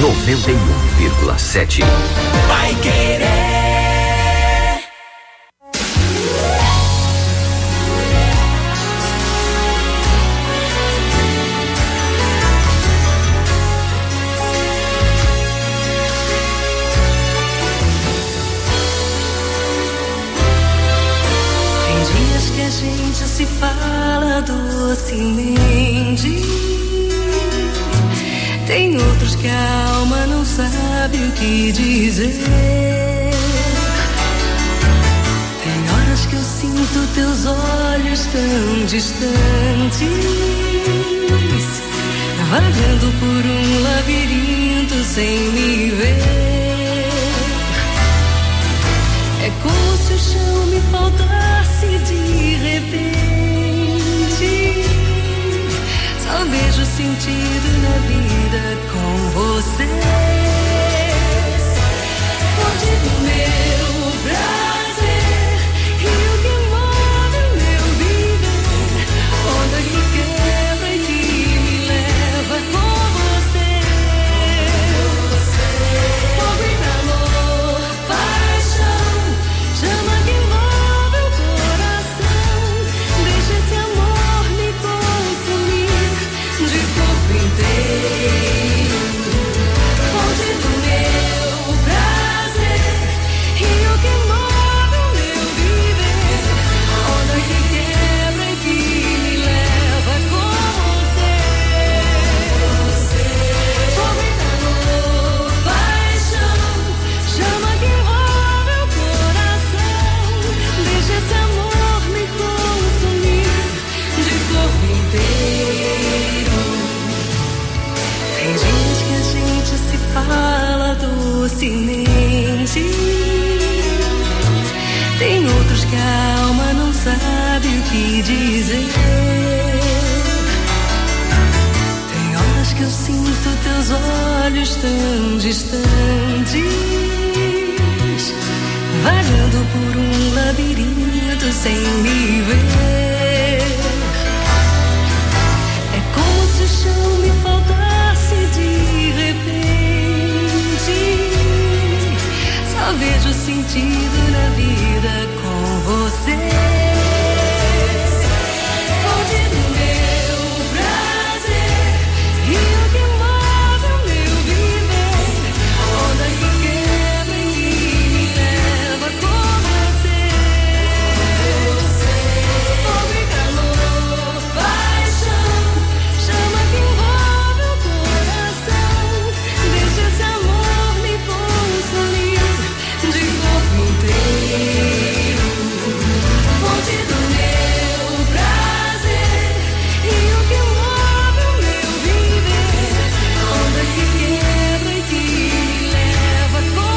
91,7. Vai Querer. A gente se fala docemente. Tem outros que a alma não sabe o que dizer. Tem horas que eu sinto teus olhos tão distantes, vagando por um labirinto sem me ver. É como se o chão me faltasse de repente. Só vejo sentido na vida com vocês. Fonte do meu prazer, rio que move o meu viver, onda que quebra e que me leva com vocês. Fogo e calor, paixão, chama que envolve o coração. Deixa esse amor me consumir de corpo inteiro. Fonte do meu prazer, rio que move o meu viver, onda que quebra e que me leva com você. Fogo e calor, paixão, chama que envolve o coração. Deixa esse amor me consumir de corpo inteiro. Tem dias que a gente se fala docemente. Tem outros que a alma não sabe o que dizer. Tem horas que eu sinto teus olhos tão distantes, vagando por um labirinto sem me ver. É como se o chão me faltasse de repente. Só vejo sentido na vida com vocês. Fonte do meu prazer, rio que move o meu viver, onda que quebra e que me leva com vocês. Fogo e calor, paixão, chama que envolve o coração. Deixa esse amor me consumir de corpo inteiro. Fonte do meu prazer, rio que move o meu viver, onda que quebra e que me leva com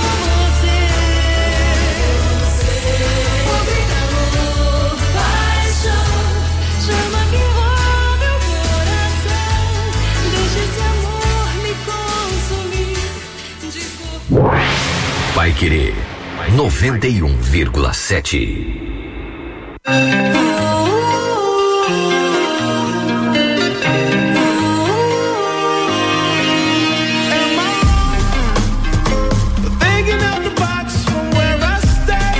vocês. Fogo e calor, paixão, chama que envolve o coração. Deixa esse amor me consumir de corpo. Vai Querer 91,7. Thinking out the box from where I stay.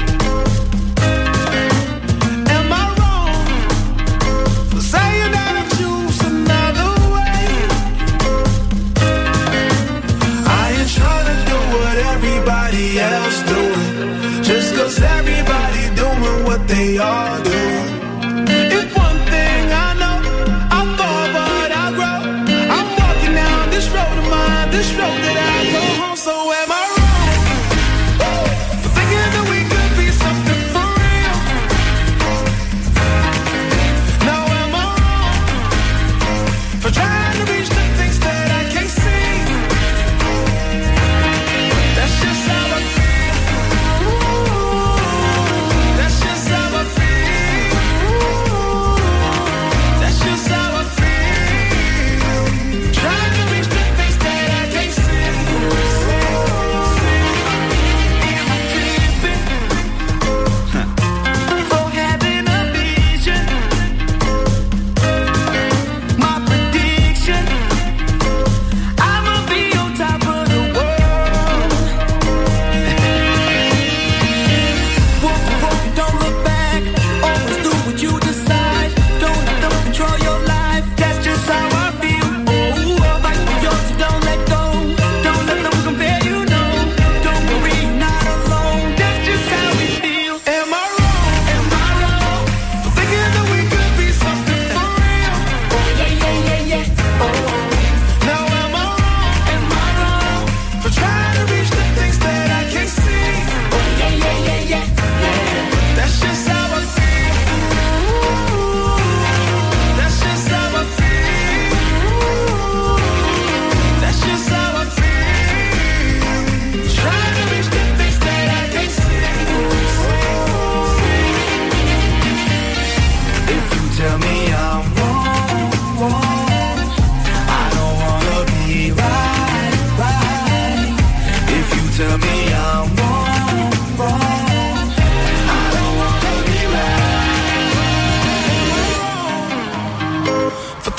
Am I wrong for saying that I choose another way? I ain't trying to do what everybody else doing, just 'cause everybody doing what they all do.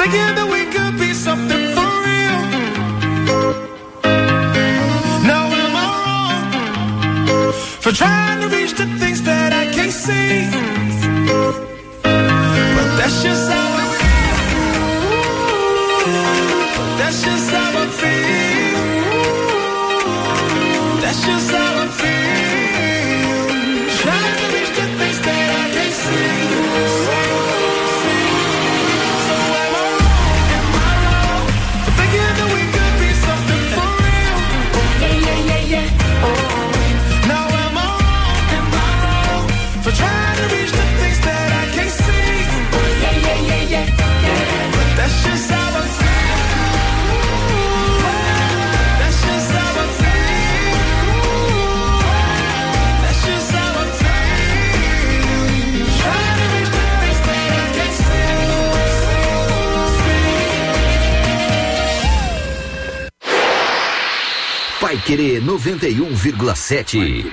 thinking that we could be something for real. Now am I wrong for trying to reach the things that I can't see? But that's just how I feel. That's just how I feel. That's just how I feel. Trying to reach the things that I can't see. So am I wrong for thinking that we could be something for real? Yeah. Now am I wrong for trying to reach the things that I can't see? Yeah. But that's just how I feel. That's just how I feel. That's just how I feel. Trying to reach the things that I can't see. Paiquerê 91,7.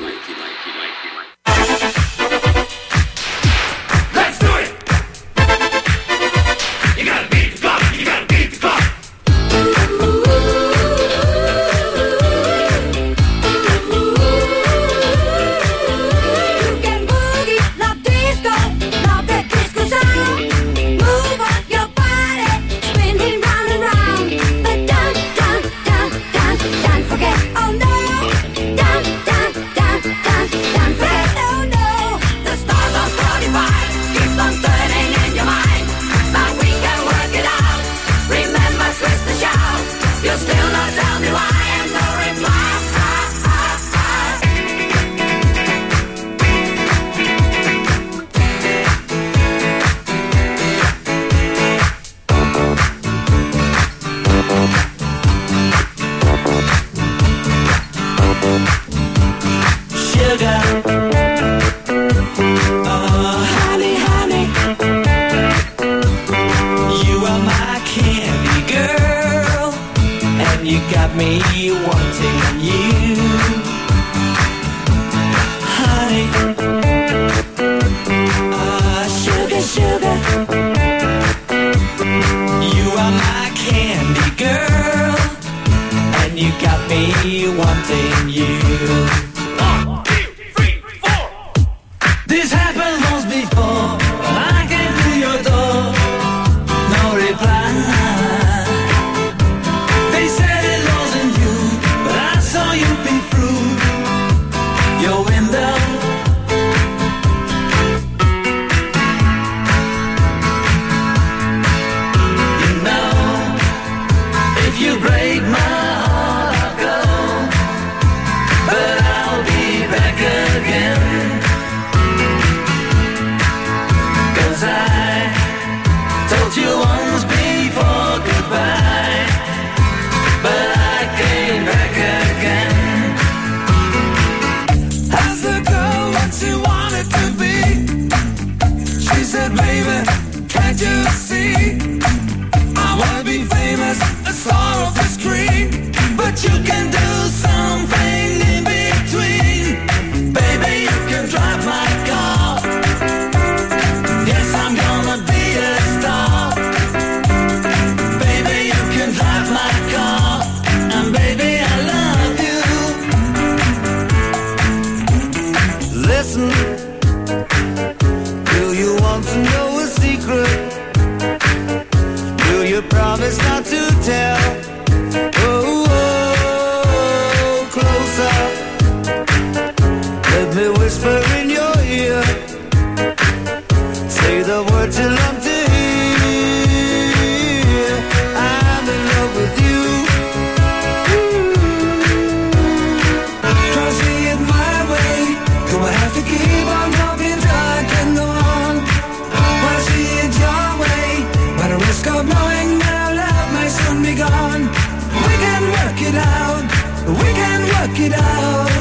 Let's do it! You gotta beat the clock, you gotta beat the clock. You can boogie, love disco, love that disco sound. Move up your body, spinning round and round. But don't forget, oh no. Don't forget, oh no. The stars are 45, keep on turning in your mind. But we can work it out. Remember, twist and shout. You're still not tell me why and no reply. Sugar, oh honey, you are my candy girl, and you got me wanting you, honey. Sugar, you are my candy girl, and you got me wanting you. This happened once before. I came through your door, no reply. They said it wasn't you, but I saw you peek through your window. You know, if you break my heart, I'll go, but I'll be back again. I told you once before goodbye, but I came back again. Asked the girl what she wanted to be. She said, baby, can't you see? I wanna be famous, a star of the screen, but you can do something in between. Baby, you can drive my car. Yes, I'm gonna be a star. Baby, you can drive my car. And baby, I love you. Listen, do you want to know a secret? Do you promise not to tell? Oh, closer. Let me whisper in your ear. Say the words you love to hear. I'm in love with you. Try to see it my way. Do I have to keep on talking till I can go on? Wanna see it your way, but the risk of knowing that our love may soon be gone. We can work it out. We can work it out.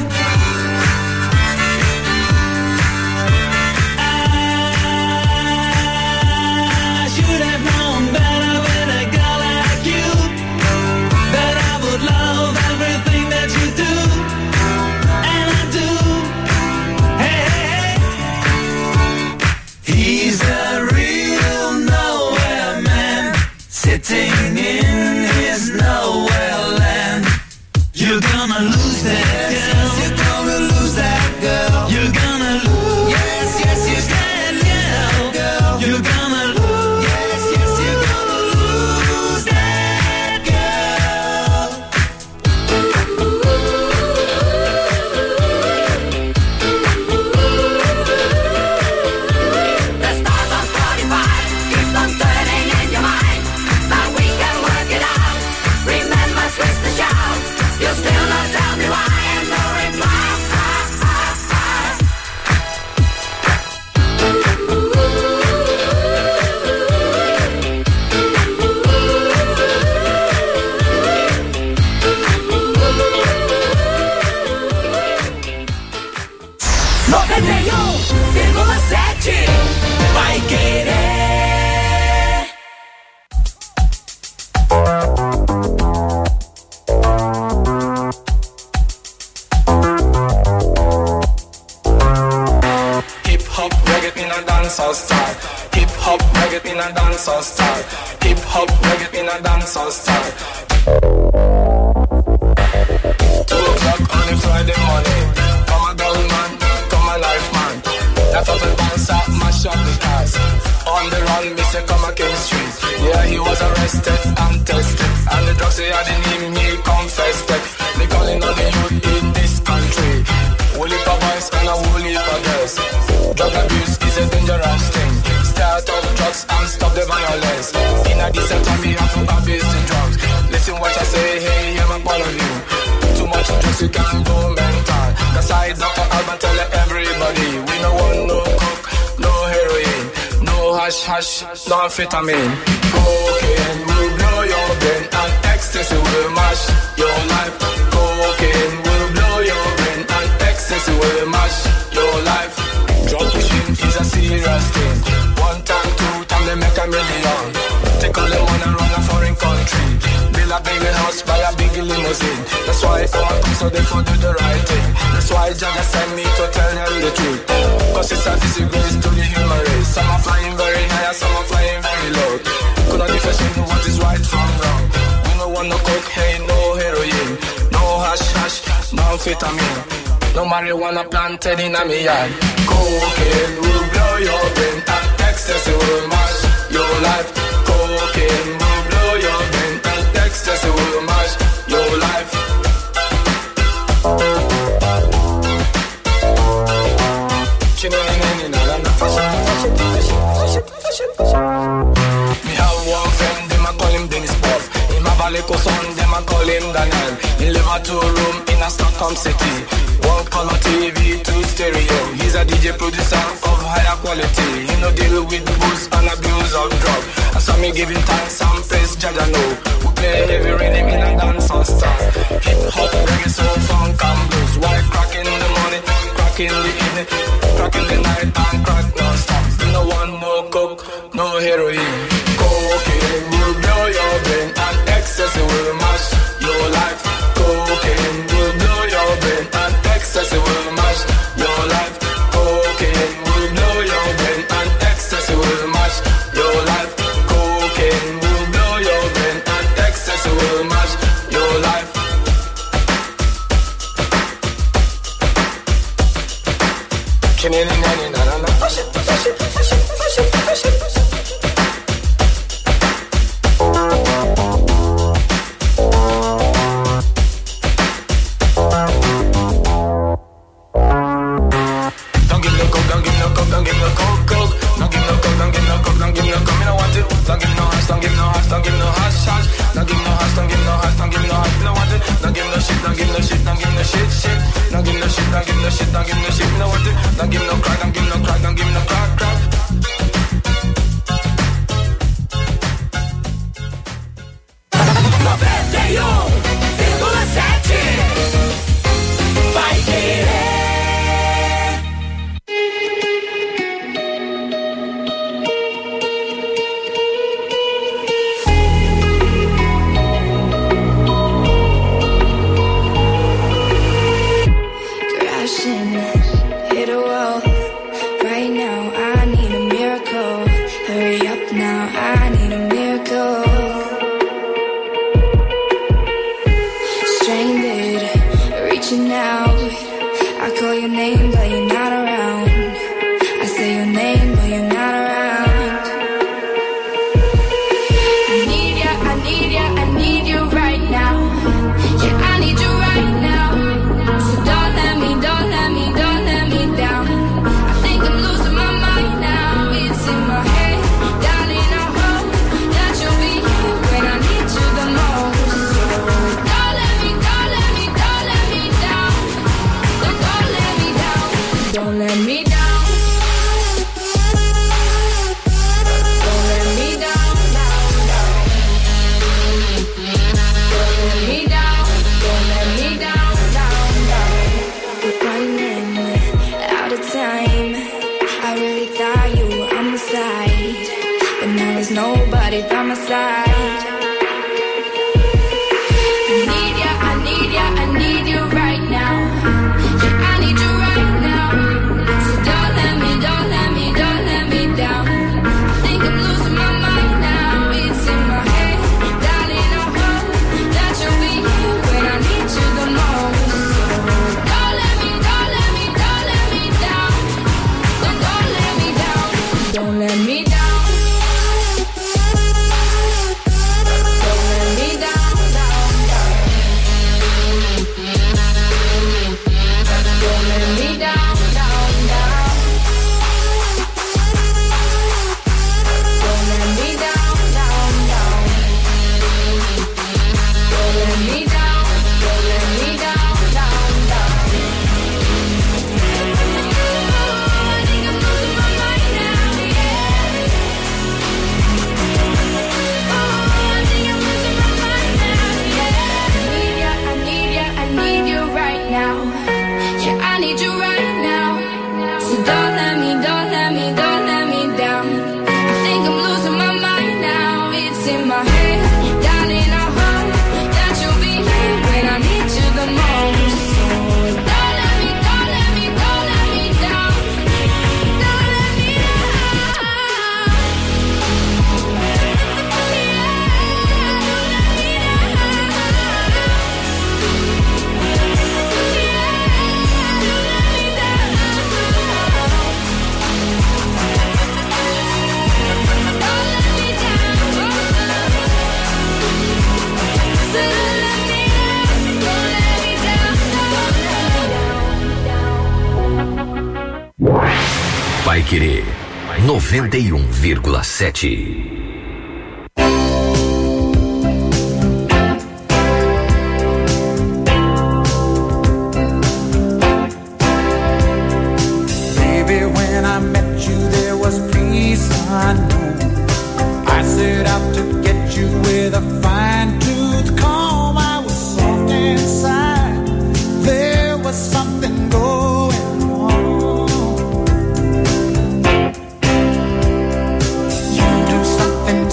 I should have known better with a girl like you, that I would love everything that you do, and I do. Hey, hey, hey. He's a real nowhere man. waiting in his nowhere land. You're gonna lose that girl. You're gonna lose that girl. You're gonna lose. Yes, yes, you can, girl. You're gonna lose. Yes, yes, you're gonna lose that girl. The stars on 45 keep on turning in your mind, but we can work it out. Remember, twist the shout. You still not tell me why, and no reply. Vai querer. Hip hop reggae in a dancehall style. Hip hop reggae in a dancehall style. Hip hop reggae in a dancehall style. 2 o'clock on a Friday morning. Come a girl man, come a life man. That up and bounce up, mash up the cars. On the run, Mr. Come a King Street. Yeah, he was arrested and tested, and the drugs he had in him, he confessed it. They calling on the youth in this country. Woolly for boys and a woolly for girls. Drug abuse is a dangerous thing. Start off drugs and stop the violence. In a decent time, we have to abuse the drugs. Listen what I say, hey, I'm one of you. Too much drugs, you can go mental. That's why Dr. Alban tell everybody, we no want no coke, no heroin, no hash hash, no amphetamine. Cocaine will blow your brain and ecstasy will mash your life. Cocaine will blow your brain and ecstasy will mash your life. Drug pushing is a serious thing. 1 time, 2 time, they make a million. Take all the money and run a foreign country. Build a big house, buy a big limousine. That's why I come so they can do the right thing. That's why Jaja sent me to tell them the truth. Cause it's a disgrace to the human race. Some are flying very high, some are flying very low. Could not differentiate what is right from wrong. We no want no cocaine, no heroin, no hash hash, no amphetamine, no marijuana planted in a me yard. Cocaine will blow your brain and ecstasy will mash your life. Cocaine will blow your brain and ecstasy will mash your life. Me have one friend, them a call him Dennis Buff. In my valley son, them a call him Daniel. He live a 2-room in a Stockholm city. 1 color TV, 2 stereo. He's a DJ producer of higher quality. He no deal with booze and abuse of drug. And so me give him thanks and praise Jaja know. We play heavy rhythm in a dancehall style. Hip hop, reggae, soul, funk and blues. White crack in the morning, crack in the evening, crack in the night and crack non-stop. You no want no coke, no heroin. Cocaine will blow your brain and ecstasy will mash your life. Cocaine will blow your brain and ecstasy will mash your life. Cocaine will blow your brain and ecstasy will mash your life. Cocaine will blow your brain and ecstasy will mash your life. Push it, push it, push it, push it, push it. Don't give no coke, don't give no coke, don't give no coke, coke. Don't give no coke, don't give no coke, don't give no coke. Me no want it. Don't give no hash, don't give no hash, don't give no hash, hash. Don't give no hash, don't give no hash, don't give no hash. Me no want it. Don't give no shit, don't give no shit, don't give no shit, shit. Don't give no shit, don't give no shit, don't give no shit. Me no want it. Don't give no crack, don't give no crack, don't give no crack, crack. Vai querer. Crashing, hit a wall. Right now, I need a inside. I need you right now. Yeah, I need you right now. So don't let me down. I think I'm losing my mind now. It's in my head, darling. I hope that you'll be here when I need you the most. Don't let me down. Don't let me down. Don't let me down. Don't let me down. Vai Querer 91,7. Something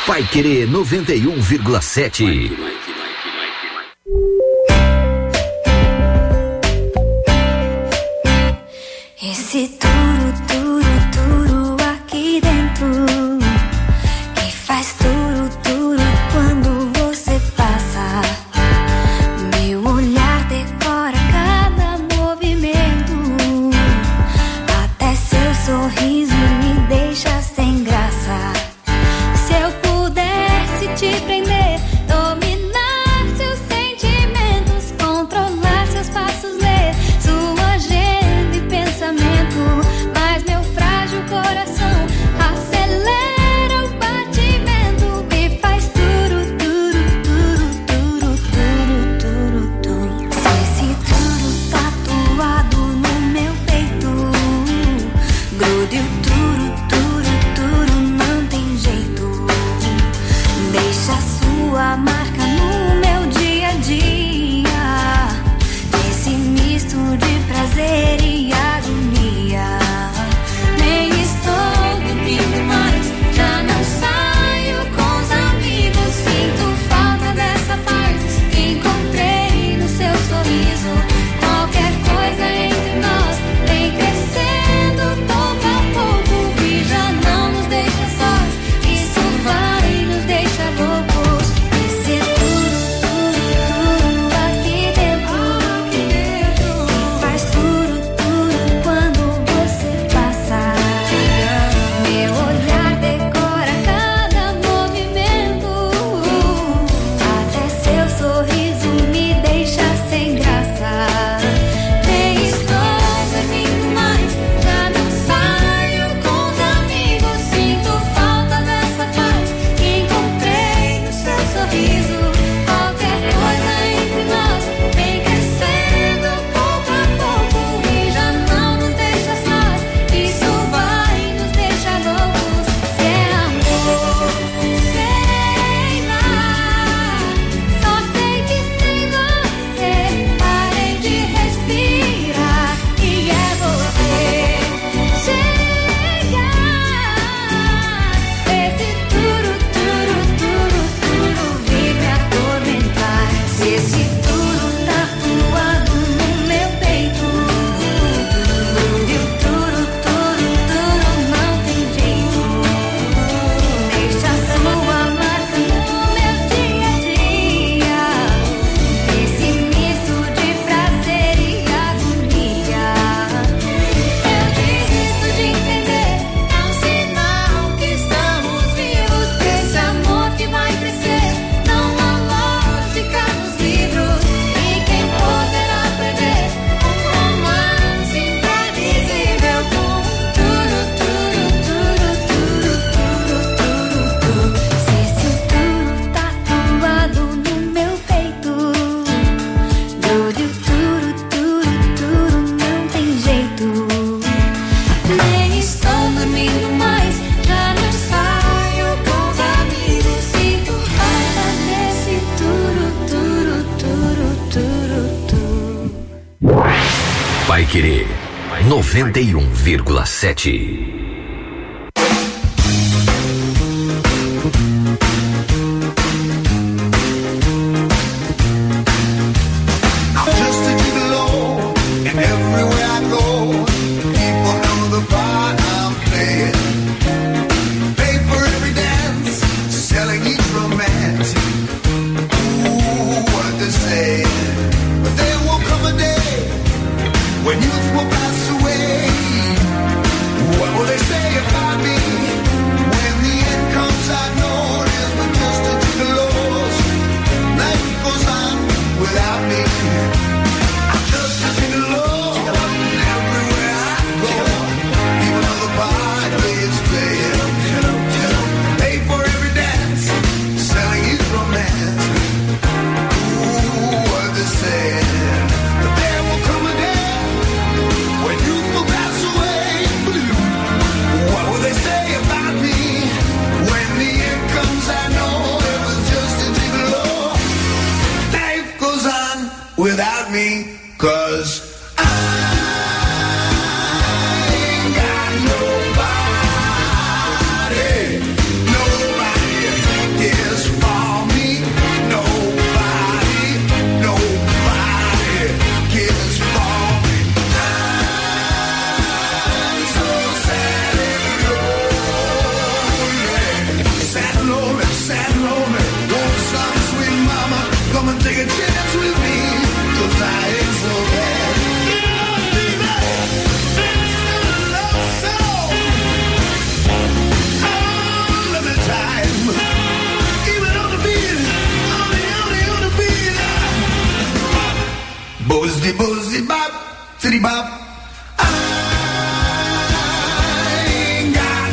Paiquerê 91,7. Esse turu, turu, turu aqui dentro que faz turu, turu quando você passa. Meu olhar decora cada movimento, até seu sorriso me deixa sem graça. Se eu pudesse te prender, dominar seus sentimentos, controlar seus passos, ler sua agenda e pensamento, mas meu frágil coração acelera o batimento e faz turu, turu, turu, turu, turu, turu, turu. Se esse turu tatuado no meu peito, grude o turu, turu, turu, não tem jeito. Deixa sua marca no meu dia a dia, esse misto de prazer e agonia. Nem estou dormindo mais, já não saio com os amigos, sinto falta dessa paz que encontrei no seu sorriso. Qualquer coisa entre nós vem crescendo pouco a pouco e já não nos deixa sós, isso vai nos deixar loucos. Esse turu, turu, turu aqui dentro que faz turu, turu quando você passa. Meu olhar decora cada movimento, até seu sorriso me deixa sem graça. Nem estou dormindo mais, já não saio com os amigos, sinto falta dessa paz que encontrei no seu sorriso. Qualquer coisa entre nós vem crescendo pouco a pouco e já não nos deixa sós, isso vai nos deixar loucos. Se é amor, sei lá, só sei que sem você parei de respirar e é você chegar. Esse turu, turu, turu, turu vem me atormentar. Se esse turu tatuado no meu peito, grude o turu, turu, turu, não tem jeito. Deixa sua marca no meu dia a dia, esse misto de prazer e agonia. Eu desisto de entender, é um sinal que estamos vivos, desse amor que vai crescer, não há lógica nos livros. E quem poderá prever um romance imprevisível com turu, turu, turu, turu, turu, turu, turu. Se esse turu tatuado no meu peito, grude o turu, turu, turu, não tem jeito. Nem estou dormindo mais, já não saio com os amigos, sinto falta desse turu, turu, turu, turu, turu. Paiquerê 91,7. I'm just a gigolo, and everywhere I go, people know the part I'm playing. Pay for every dance, selling each romance. Ooh, what they say. But there will come a day when youth will pass away. What will they say about me when the end comes? I know it is but just a gigolo's. Life goes on without me. I'm just a gigolo, and everywhere I go, people know the part they is playing. Pay for every dance, selling each romance. Ooh, what they say. But there will come a day when youth will pass away. What will they say about me when the end comes? I know it was just a gigolo. Life goes on without me, 'cause I ain't got nobody, nobody. City Bop. I ain't got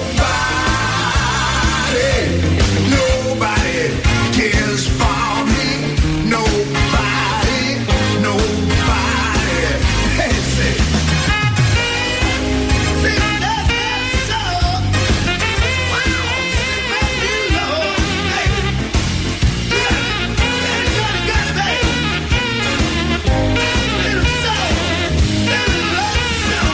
nobody. Nobody cares for me. Nobody. Nobody. Hey, say. See, that's so. Wow, let me know. Hey. Got it, baby. Little soul. Little love soul.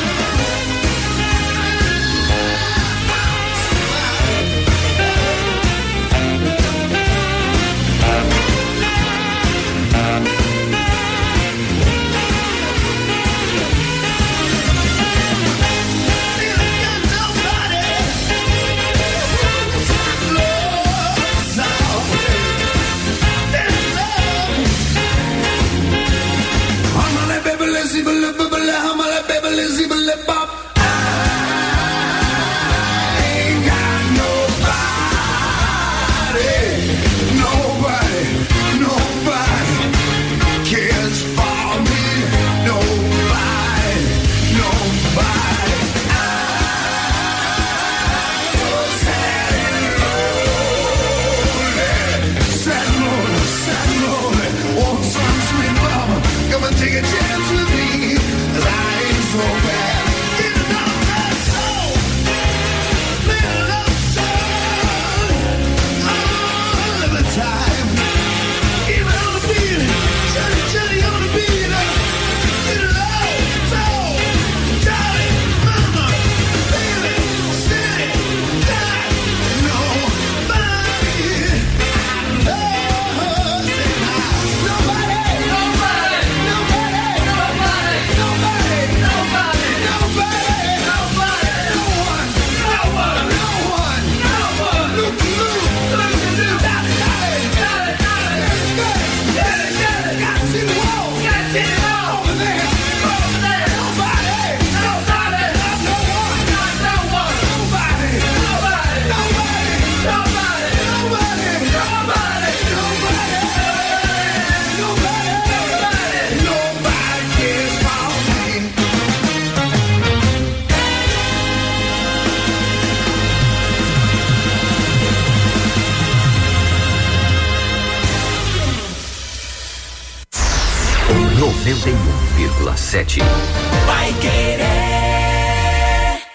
Take a chance with me, 'cause I ain't so bad. Get another bad soul, little love soul. Oh, live a time, even on the beat, Johnny on the beat. Little love soul, darling, mama, baby, city, God, nobody. Oh, say now, nobody. O 91,7. Vai querer.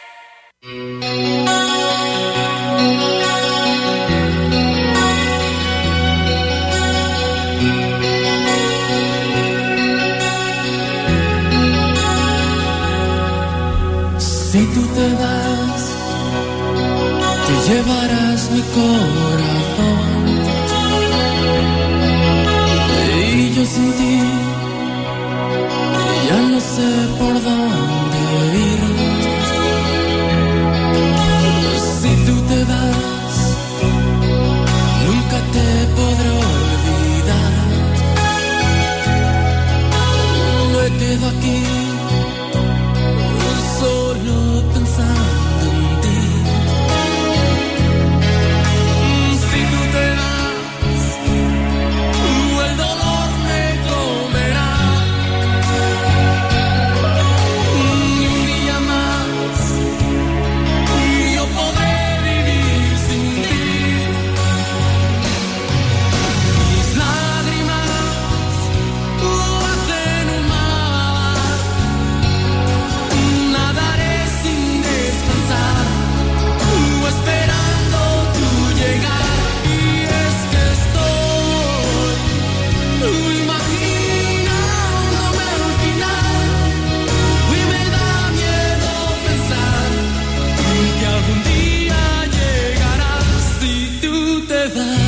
Si tú te vas, te llevarás mi corazón. Y yo sin ti ya no sé por dónde ir. Si tú te vas, nunca te podré olvidar. Me quedo aquí solo pensando en ti. Si tú te vas, el dolor me comerá. Un día más y yo podré vivir sin ti. Mis lágrimas hacen un mar. Nadaré sin descansar, esperando tu llegar. Y es que estoy imaginándome al final. Y me da miedo pensar que algún día llegarás si tú te vas.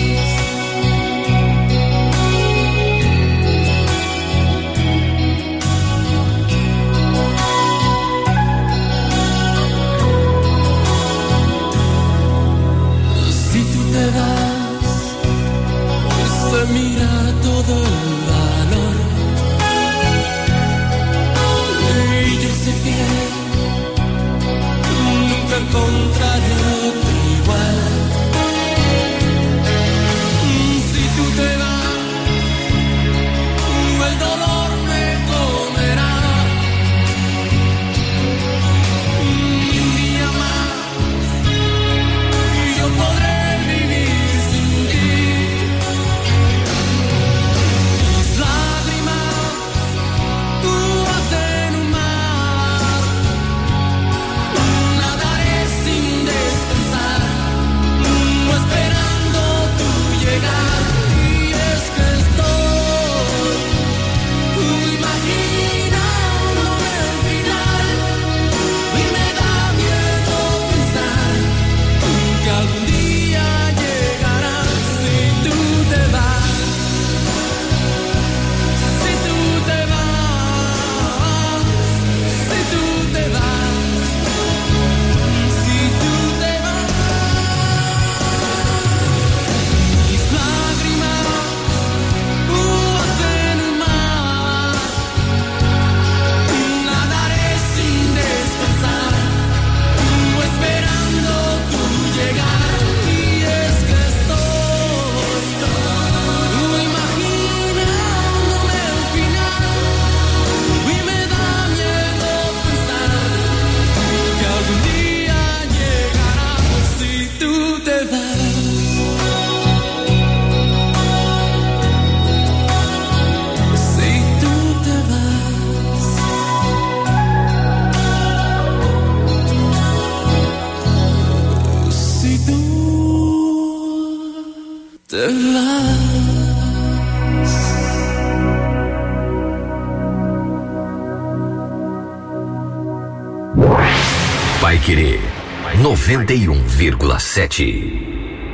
Si tú te vas, se mira todo el valor. Y yo sé que nunca encontraré otro igual. Si tú te vas, el dolor me comerá. Paiquerê 91,7.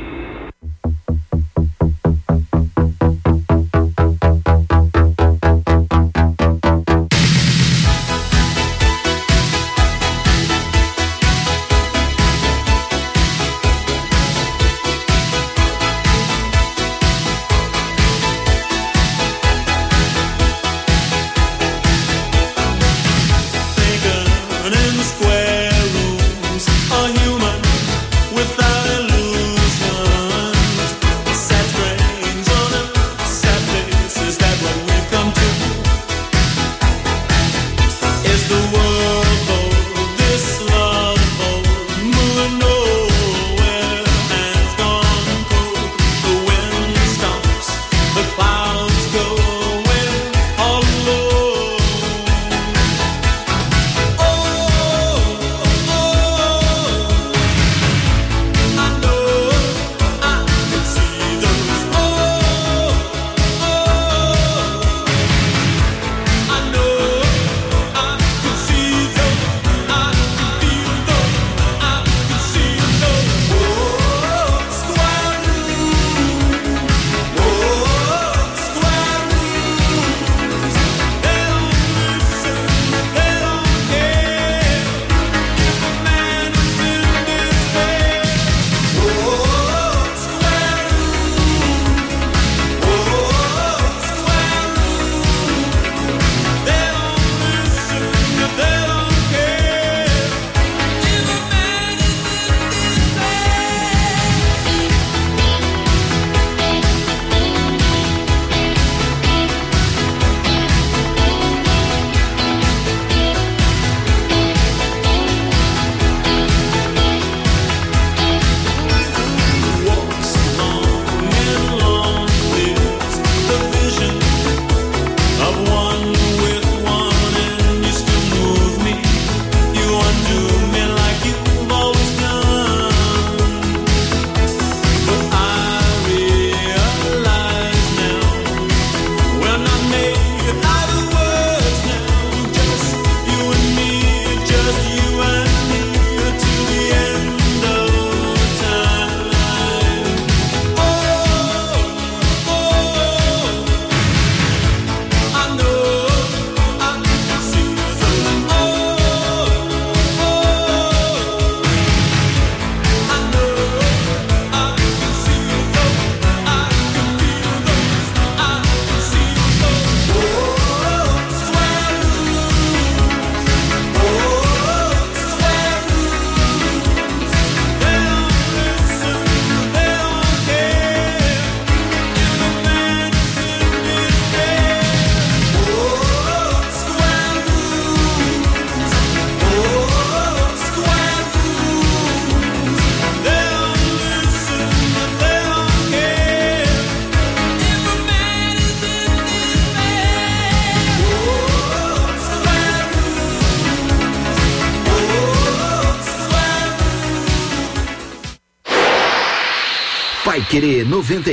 Paiquerê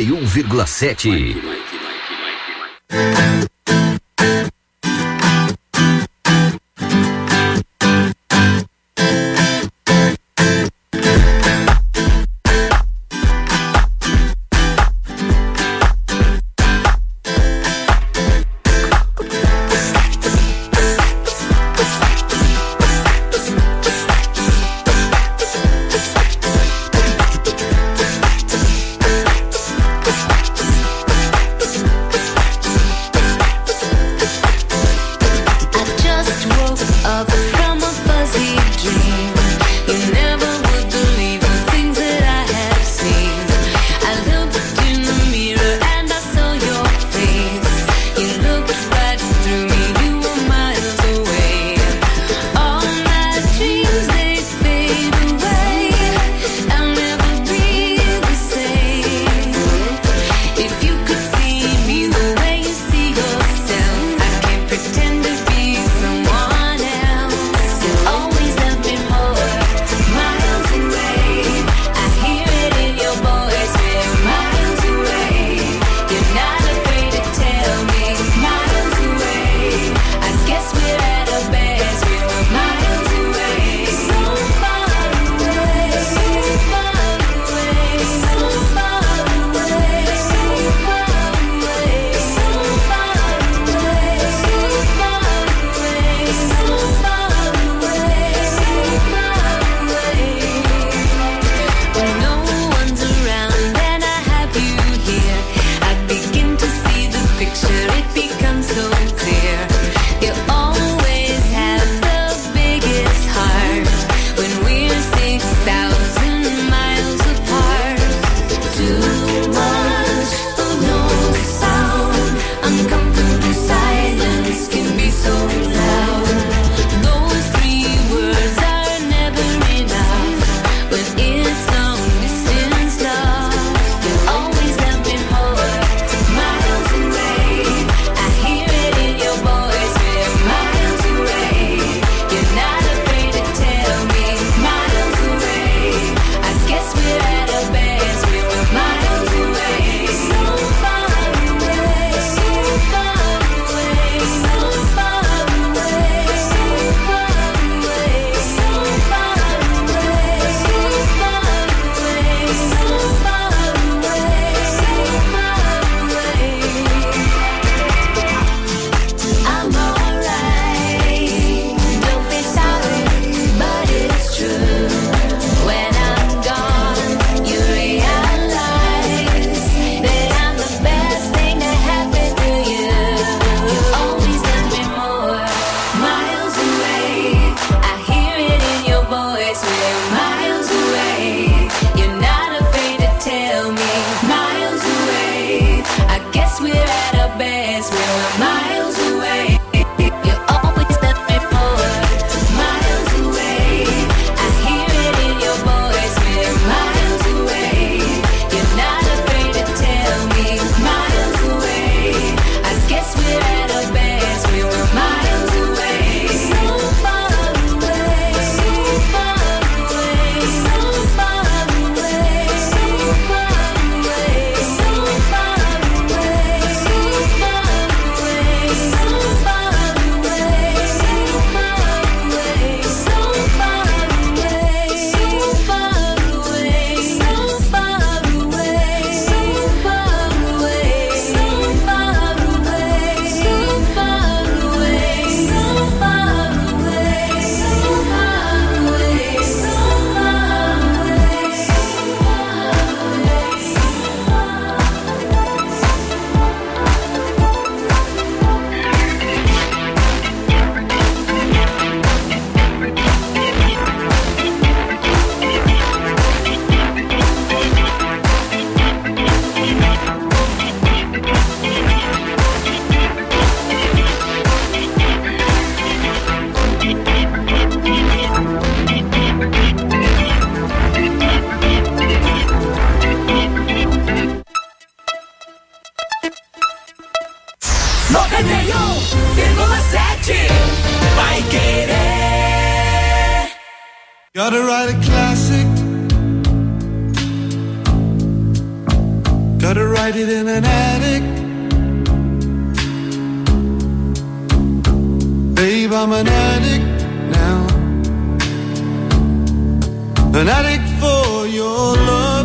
91,7. Gotta write it in an attic. Babe, I'm an addict now. An addict for your love.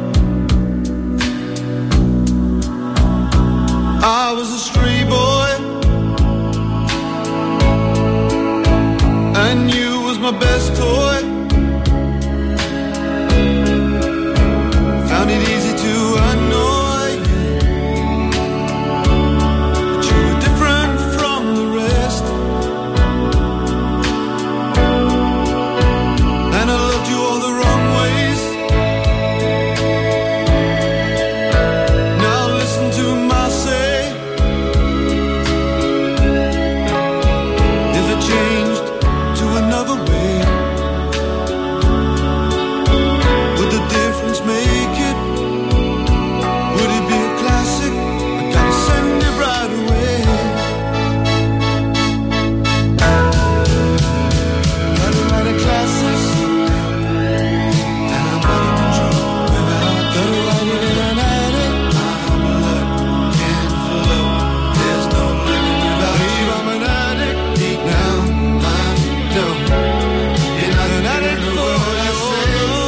I was a stray boy, and you was my best toy. Found it easy to annoy you, but you were different from the rest. And I loved you all the wrong ways. Now listen to my say. If it changed to another way, would the difference make it? Would it be a classic? I gotta send it right away. Gotta write a classic, and I'm out of control without. Gotta write it in an attic. I'm blood, can't flow. There's no living without. Babe, I'm an addict deep now. I know you're not an addict for what I say.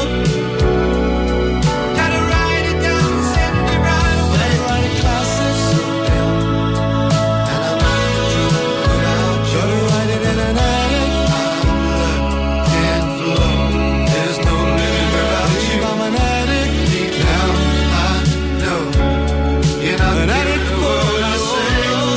Gotta write it down, send it right away. Gotta write a classic, and I'm out of control without. Gotta write it in an attic. I'm blood, can't flow. There's no living without you. I'm an addict deep down. I know you're not an addict for what I say.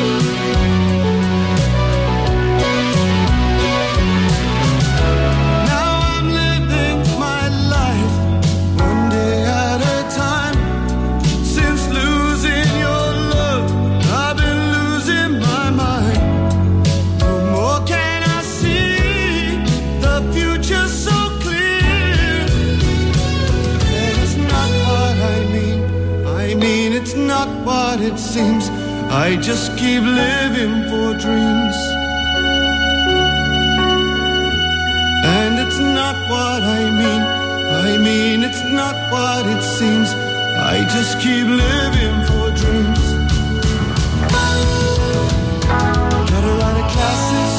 Now I'm living my life one day at a time. Since losing your love, I've been losing my mind. No more can I see the future so clear. And it's not what I mean. I mean it's not what it seems. I just keep living for dreams. And it's not what I mean. I mean it's not what it seems. I just keep living for dreams. Gotta write a classic,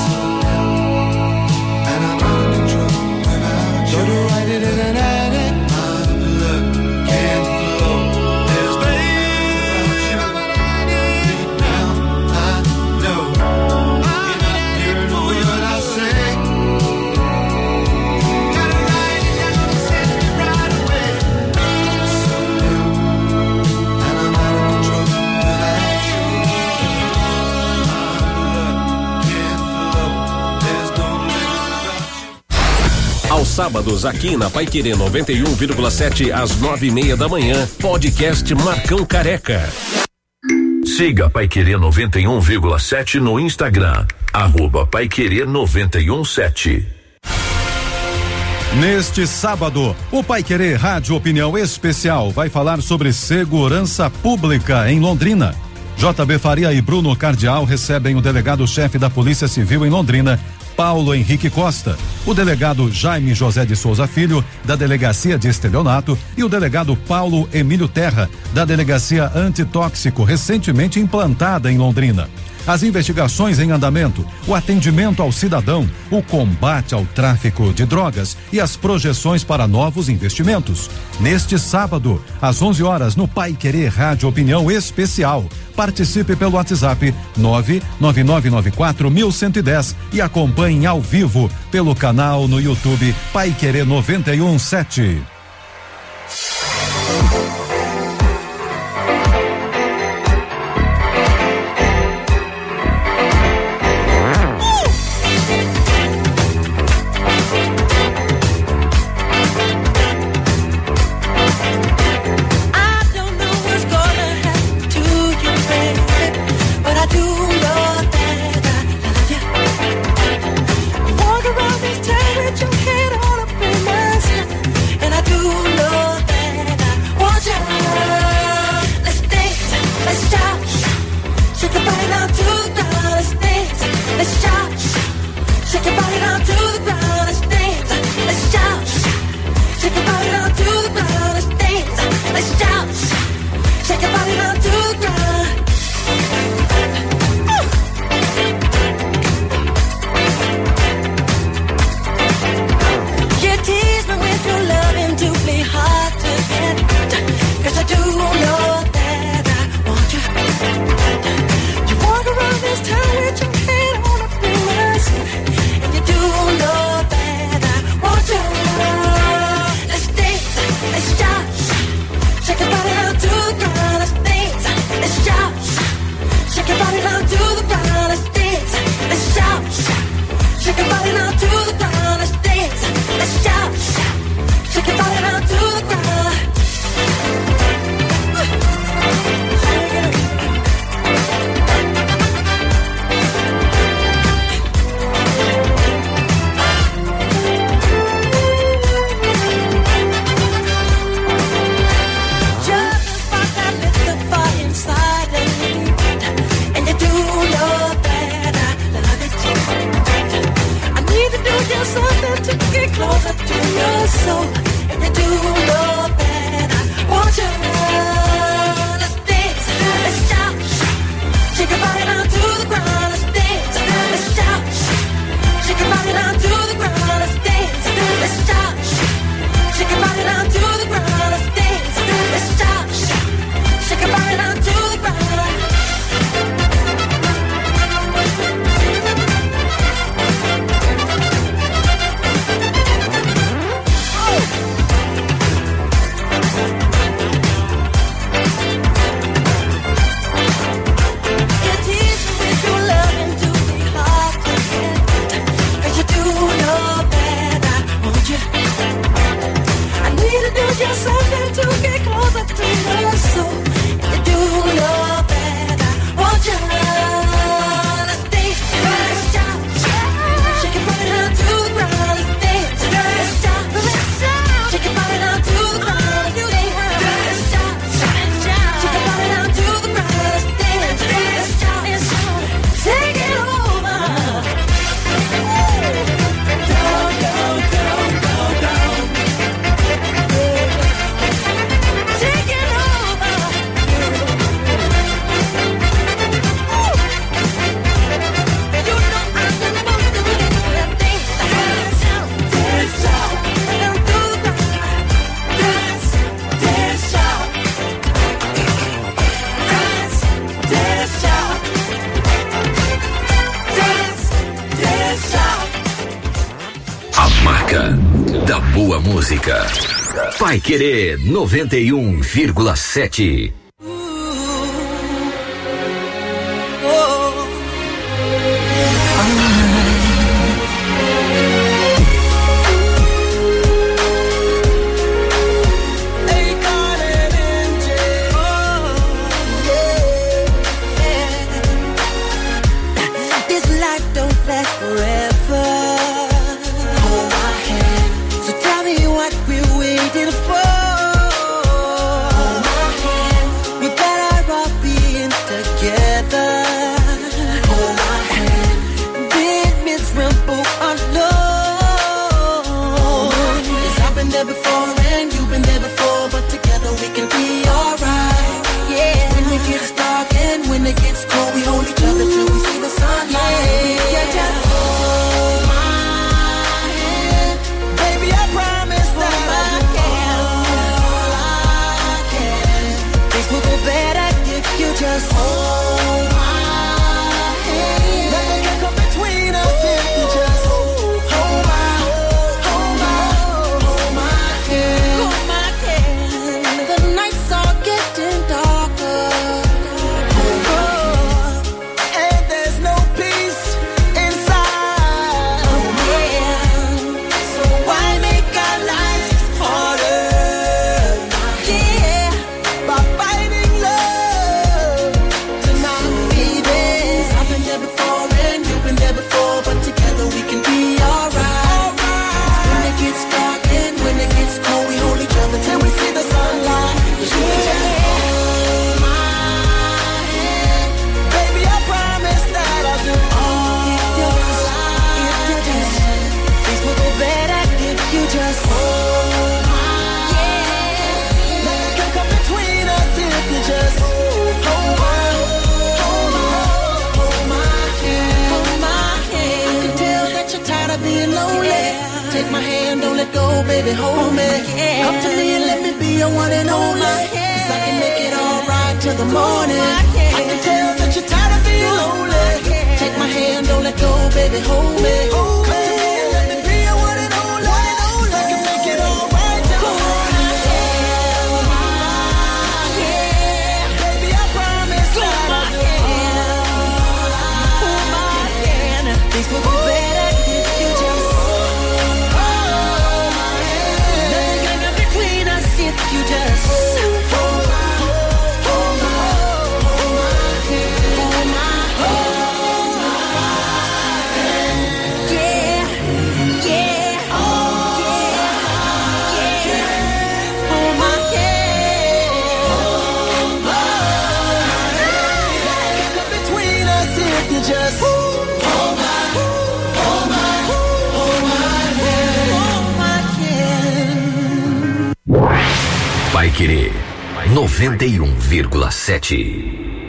and I'm out of control without you. Gotta write it in an attic. My blood can't flow. There's babe, I'm an addict deep down. I know you're not hearing a word I say. Gotta write it down, send it right away. So down, and I'm out of control without you. My blood can't flow. There's no living without you. Aos sábados, aqui na Paiquerê 91,7 às 9:30 da manhã, podcast Marcão Careca. Siga Paiquerê 91,7 no Instagram, @Paiquerê 91,7. Neste sábado, o Paiquerê Rádio Opinião Especial vai falar sobre segurança pública em Londrina. JB Faria e Bruno Cardial recebem o delegado-chefe da Polícia Civil em Londrina, Paulo Henrique Costa, o delegado Jaime José de Souza Filho, da Delegacia de Estelionato, e o delegado Paulo Emílio Terra, da Delegacia Antitóxico, recentemente implantada em Londrina. As investigações em andamento, o atendimento ao cidadão, o combate ao tráfico de drogas e as projeções para novos investimentos. Neste sábado, às 11 horas, no Paiquerê Rádio Opinião Especial. Participe pelo WhatsApp 999941110 e acompanhe ao vivo pelo canal no YouTube Paiquerê 91,7. Walk around this town with your head all up in my sky, and I do Shake your body down to the ground. Let's dance, let's shout, shout. Shake your body down to the ground. Something to get closer to your soul. If you do know that, I want you. Let's dance, let's shout, shake your body down to the ground. Let's dance, let's shout, shake your body down to the ground. Let's dance, let's shout, shake your body down to the ground. Let's dance, let's shout, shake your body down to the ground. Just something to get closer to your soul. You do know that I want you. Let's dance, let's shout, shake your body down to the ground. Let's dance, let's shout, shake your body down to the ground. Let's dance, let's shout, shake your body down to the ground. Let's dance, let's shout, take it over. Down, down, down, down, down. A marca da boa música. Pai Querer 91,7. This life don't last forever. Hold my hand. So tell me what we're waiting for. Hold my hand. We better all be in together. Hold my hand. Been miserable alone. 'Cause I've been there before and you've been there before, but together we can be alright. Yeah. When it gets dark and when it gets cold, we hold each other till we see the sunlight. Yeah, just hold my hand. Baby, I promise that I'll do all I can. Things will go better if you just hold my hand. Nothing can come between us if you just hold my hand. Hold my hand. The nights are getting darker. And there's no peace inside. So why make our lives harder? Yeah, by fighting love tonight, baby. I've been there before and you've been there before, but together we can be alright. When it gets dark and when it gets cold, we hold each other till we see the sunlight. Hold my hand. Baby, I promise that I'll do all I can. Things will go better if you just hold my hand. Nothing can come between us if you just hold my hand. Hold my hand. I can tell that you're tired of being lonely. Take my hand, don't let go, baby, hold me. Come to me and let me be your one and only. 'Cause I can make it all right till the morning. I can tell that you're tired of being lonely. Take my hand, don't let go, baby, hold me. Come to me and let me be your one and only. 'Cause I can make it all right till the morning. Baby, I promise that I'll do all I can. Things will go better if Querer 91,7.